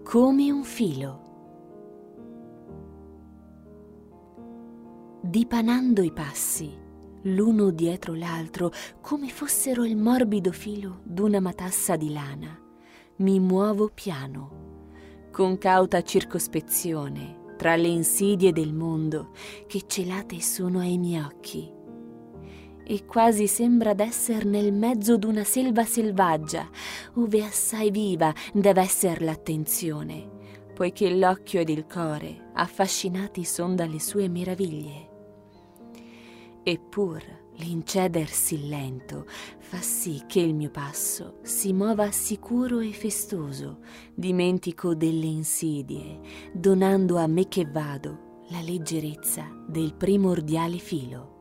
come un filo. Dipanando i passi, l'uno dietro l'altro, come fossero il morbido filo d'una matassa di lana, mi muovo piano, con cauta circospezione, tra le insidie del mondo che celate sono ai miei occhi. E quasi sembra d'esser nel mezzo d'una selva selvaggia, ove assai viva deve esser l'attenzione, poiché l'occhio ed il core affascinati son dalle sue meraviglie. Eppur l'incedersi lento fa sì che il mio passo si muova sicuro e festoso, dimentico delle insidie, donando a me che vado la leggerezza del primordiale filo.